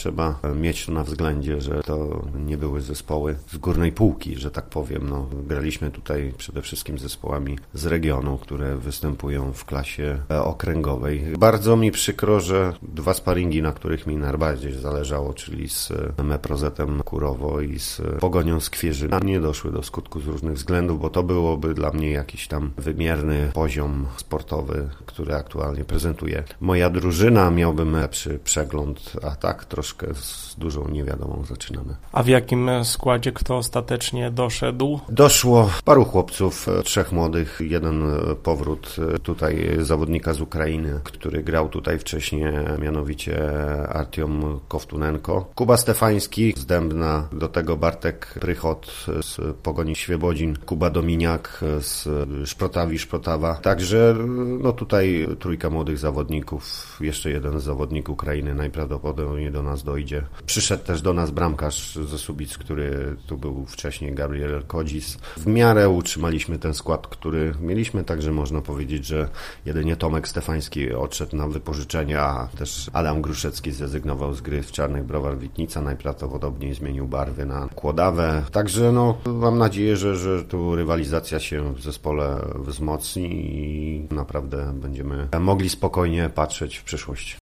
trzeba mieć na względzie, że to nie były zespoły z górnej półki, że tak powiem. Graliśmy tutaj przede wszystkim zespołami z regionu, które występują w klasie okręgowej. Bardzo mi przykro, że 2 sparingi, na których mi najbardziej zależało, czyli z Meprozetem Kurowo i z Pogonią Skwierzyna, nie doszły do skutku z różnych względów, bo to byłoby dla mnie jakiś tam wymierny poziom sportowy, który aktualnie prezentuję. Moja drużyna, miałbym lepszy przegląd, a tak troszkę z dużą niewiadomą zaczynamy. A w jakim składzie kto ostatecznie doszedł? Doszło paru chłopców, 3 młodych, jeden powrót tutaj zawodnika z Ukrainy, który grał tutaj wcześniej, mianowicie Artiom Kowtunenko. Kuba Stefański z Dębna, do tego Bartek Prychot z Pogoni Świebodzin, Kuba Dominiak z Szprotawa. Także tutaj 3 młodych zawodników, jeszcze jeden zawodnik Ukrainy najprawdopodobniej do nas dojdzie. Przyszedł też do nas bramkarz ze Subic, który tu był wcześniej, Gabriel Kodzis. W miarę utrzymaliśmy ten skład, który mieliśmy, także można powiedzieć, że jedynie Tomek Stefański odszedł na wypożyczenie, a też Adam Gruszecki zrezygnował z gry w Czarnych Browar Witnica, najprawdopodobniej zmienił barwy na Kłodawę. Także mam nadzieję, że tu rywalizacja się w zespole wzmocni i naprawdę będziemy mogli spokojnie patrzeć w przyszłość.